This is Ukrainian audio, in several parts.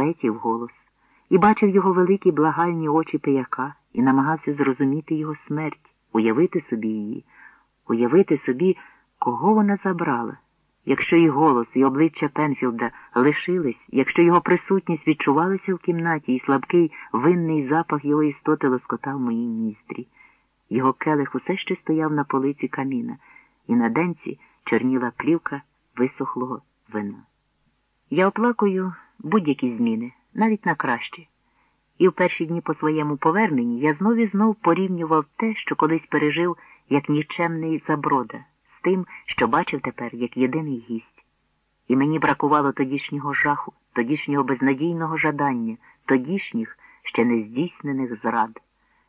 третій вголос, і бачив його великі благальні очі пияка, і намагався зрозуміти його смерть, уявити собі її, уявити собі, кого вона забрала. Якщо і голос, і обличчя Пенфілда лишились, якщо його присутність відчувалася в кімнаті, і слабкий винний запах його істоти лоскотав мої ніздрі. Його келих усе ще стояв на полиці каміна, і на денці чорніла плівка висохлого вина. Я оплакую будь-які зміни, навіть на краще. І в перші дні по своєму поверненні я знов і знов порівнював те, що колись пережив як нікчемний Заброда, з тим, що бачив тепер як єдиний гість. І мені бракувало тодішнього жаху, тодішнього безнадійного жадання, тодішніх, ще не здійснених зрад.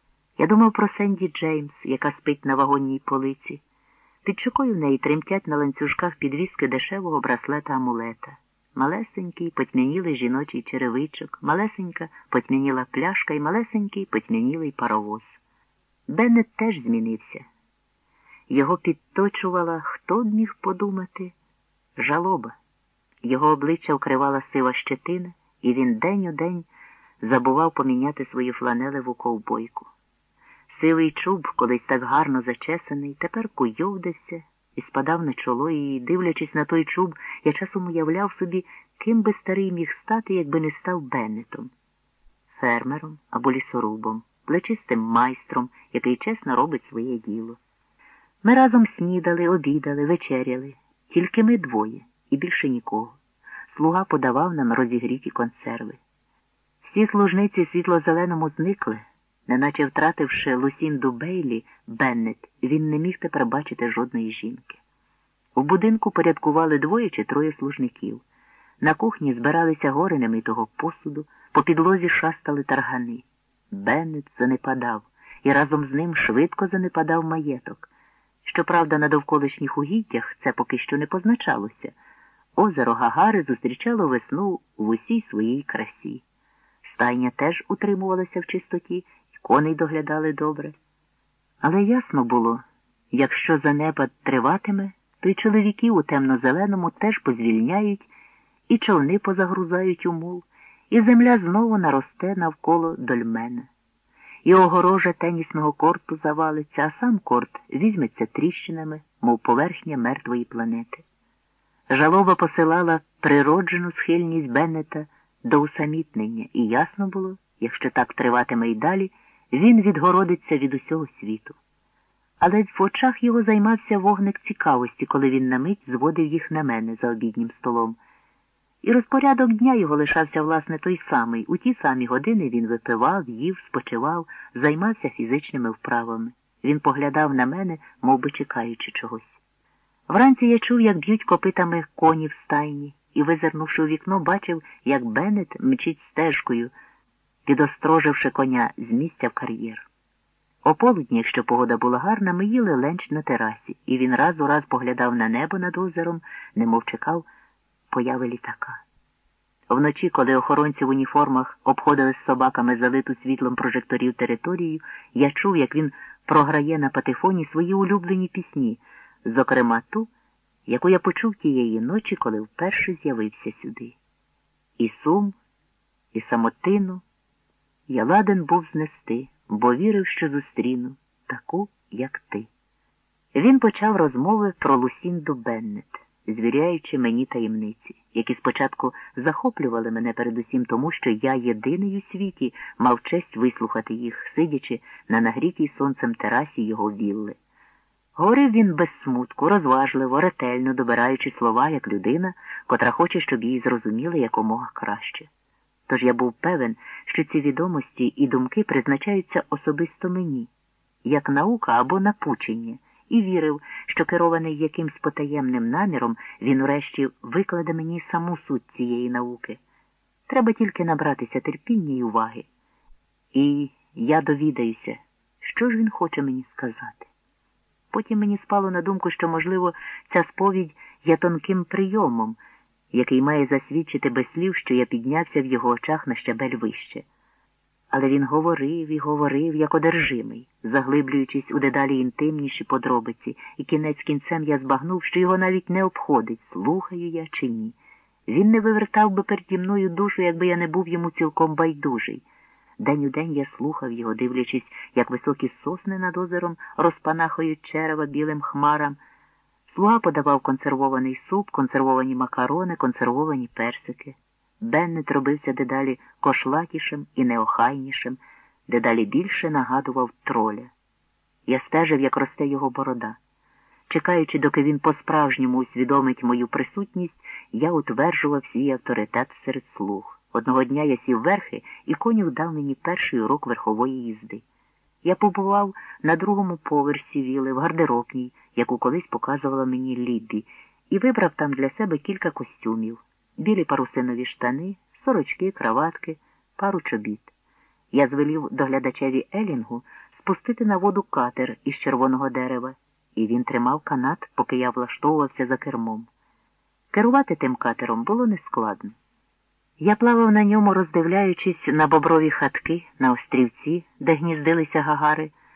Я думав про Сенді Джеймс, яка спить на вагонній полиці. Під щокою в неї тремтять на ланцюжках підвіски дешевого браслета-амулета. Малесенький потьмянілий жіночий черевичок, малесенька потьмяніла пляшка і малесенький потьмянілий паровоз. Беннет теж змінився. Його підточувала, хто б міг подумати, жалоба. Його обличчя вкривала сива щетина, і він день у день забував поміняти свою фланелеву ковбойку. Сивий чуб, колись так гарно зачесаний, тепер куйовдився і спадав на чоло, і, дивлячись на той чуб, я часом уявляв собі, ким би старий міг стати, якби не став Беннетом. Фермером або лісорубом, плечистим майстром, який чесно робить своє діло. Ми разом снідали, обідали, вечеряли, тільки ми двоє, і більше нікого. Слуга подавав нам розігріті консерви. Всі служниці світло-зеленому зникли, неначе втративши Лусінду Бейлі, Беннет, він не міг тепер бачити жодної жінки. У будинку порядкували 2 чи 3 служників. На кухні збиралися гори немитого посуду, по підлозі шастали таргани. Беннет занепадав, і разом з ним швидко занепадав маєток. Щоправда, на довколишніх угіддях це поки що не позначалося. Озеро Гагари зустрічало весну в усій своїй красі. Стайня теж утримувалася в чистоті, і коней доглядали добре. Але ясно було, якщо занепад триватиме, то й чоловіків у темно-зеленому теж позвільняють, і човни позагрузають у мул, і земля знову наросте навколо дольмена. І огорожа тенісного корту завалиться, а сам корт візьметься тріщинами, мов поверхня мертвої планети. Жалоба посилала природжену схильність Беннета до усамітнення, і ясно було, якщо так триватиме й далі, він відгородиться від усього світу. Але в очах його займався вогник цікавості, коли він на мить зводив їх на мене за обіднім столом. І розпорядок дня його лишався, власне, той самий. У ті самі години він випивав, їв, спочивав, займався фізичними вправами. Він поглядав на мене, мов би чекаючи чогось. Вранці я чув, як б'ють копитами коні в стайні, і, визирнувши у вікно, бачив, як Беннет мчить стежкою, підостроживши коня з місця в кар'єр. О полудні, якщо погода була гарна, ми їли ленч на терасі, і він раз у раз поглядав на небо над озером, немов чекав появи літака. Вночі, коли охоронці в уніформах обходили з собаками залиту світлом прожекторів територію, я чув, як він програє на патефоні свої улюблені пісні, зокрема ту, яку я почув тієї ночі, коли вперше з'явився сюди. І сум, і самотину я ладен був знести, бо вірив, що зустріну таку, як ти. Він почав розмови про Лусінду Беннет, звіряючи мені таємниці, які спочатку захоплювали мене передусім тому, що я єдиний у світі мав честь вислухати їх, сидячи на нагрітій сонцем терасі його вілли. Говорив він без смутку, розважливо, ретельно добираючи слова, як людина, котра хоче, щоб її зрозуміли якомога краще. Тож я був певен, що ці відомості і думки призначаються особисто мені, як наука або напучення, і вірив, що керований якимсь потаємним наміром, він урешті викладе мені саму суть цієї науки. Треба тільки набратися терпіння і уваги. І я довідаюся, що ж він хоче мені сказати. Потім мені спало на думку, що, можливо, ця сповідь є тонким прийомом, який має засвідчити без слів, що я піднявся в його очах на щабель вище. Але він говорив і говорив, як одержимий, заглиблюючись у дедалі інтимніші подробиці, і кінець кінцем я збагнув, що його навіть не обходить, слухаю я чи ні. Він не вивертав би переді мною душу, якби я не був йому цілком байдужий. День у день я слухав його, дивлячись, як високі сосни над озером розпанахують черева білим хмарам. Слуга подавав консервований суп, консервовані макарони, консервовані персики. Беннет робився дедалі кошлатішим і неохайнішим, дедалі більше нагадував троля. Я стежив, як росте його борода. Чекаючи, доки він по-справжньому усвідомить мою присутність, я утверджував свій авторитет серед слуг. Одного дня я сів верхи, і конюх дав мені перший урок верхової їзди. Я побував на другому поверсі віли, в гардеробній, яку колись показувала мені Ліббі, і вибрав там для себе кілька костюмів. Білі парусинові штани, сорочки, краватки, пару чобіт. Я звелів доглядачеві Елінгу спустити на воду катер із червоного дерева, і він тримав канат, поки я влаштовувався за кермом. Керувати тим катером було нескладно. Я плавав на ньому, роздивляючись на боброві хатки, на острівці, де гніздилися гагари,